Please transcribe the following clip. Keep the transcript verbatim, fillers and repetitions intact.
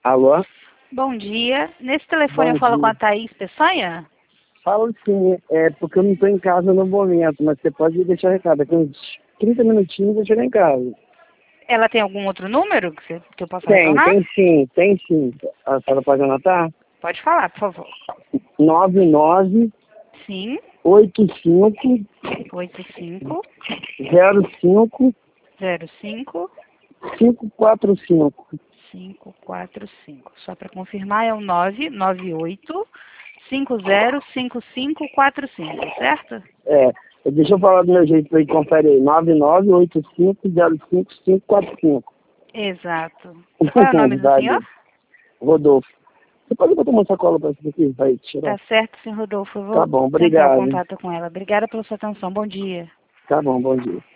Alô? Bom dia. Nesse telefone Bom eu falo dia. com a Thaís Peçanha? Fala sim, é porque eu não estou em casa no momento, mas você pode deixar recado. Daqui uns trinta minutinhos eu chegar em casa. Ela tem algum outro número que, você, que eu possa Tem, retornar? tem sim, tem sim. A senhora pode anotar? Pode falar, por favor. nove nove Sim, oito cinco oito cinco zero cinco zero cinco cinco quatro cinco. cinco quatro cinco. Só para confirmar, é o nove nove oito cinco zero cinco cinco quatro cinco, certo? É, deixa eu falar do meu jeito aí, confere aí. nove nove oito cinco zero cinco cinco quatro cinco. Exato. Qual é o nome do senhor? Rodolfo. Você pode botar uma sacola para isso aqui? Vai tirar. Tá certo, senhor Rodolfo. Eu Tá vou bom, tentar o obrigado. contato com ela. Obrigada pela sua atenção. Bom dia. Tá bom, bom dia.